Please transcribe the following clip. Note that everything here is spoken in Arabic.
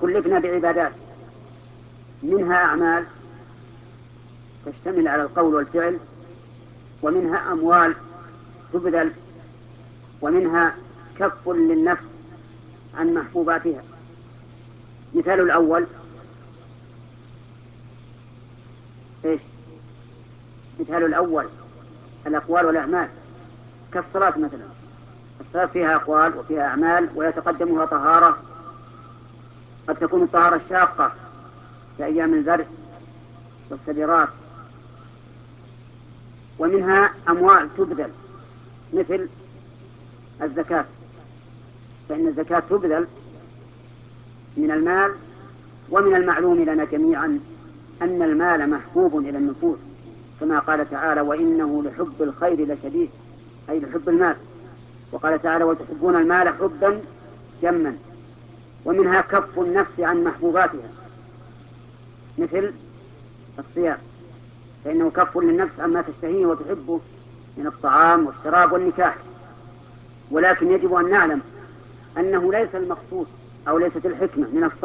كلفنا بعبادات منها أعمال تشتمل على القول والفعل، ومنها أموال تبذل، ومنها كف للنفس عن محبوباتها. مثال الأول إيش؟ مثال الأول الأقوال والأعمال، كالصلاة مثلا. الصلاة فيها أقوال وفيها أعمال ويتقدمها طهارة، قد تكون الطهارة الشاقة كأيام البرد والسدرات. ومنها أموال تبذل مثل الزكاة، فإن الزكاة تبذل من المال. ومن المعلوم لنا جميعا أن المال محبوب إلى النفوس، كما قال تعالى وإنه لحب الخير لشديد، أي لحب المال. وقال تعالى وتحبون المال حبا جما. ومنها كف النفس عن محبوباتها مثل الصيام، فإنه كف للنفس عما تشتهيه وتحبه من الطعام والشراب والنكاح. ولكن يجب أن نعلم أنه ليس المقصود أو ليست الحكمة من الصوم